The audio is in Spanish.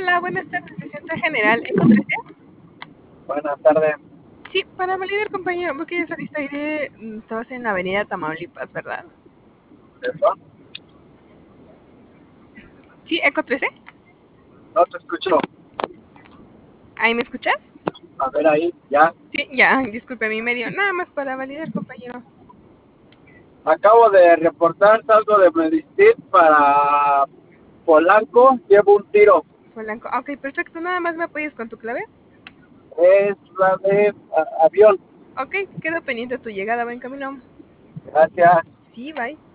Hola, buenas tardes, licenciada general. ¿Encontraste? Buenas tardes. Sí, para validar, compañero, porque ya saliste ahí de... Estabas en la avenida Tamaulipas, ¿verdad? ¿Eso? Sí, Eco 13. No te escucho. ¿Ahí me escuchas? A ver ahí, ya. Sí, ya, disculpe mi medio. Nada más para validar, compañero. Acabo de reportar salgo de Medistit para Polanco. Llevo un tiro. Polanco. Ok, perfecto. Nada más me apoyes con tu clave. Es la de avión. Ok, quedo pendiente de tu llegada. Buen camino. Gracias. Sí, bye.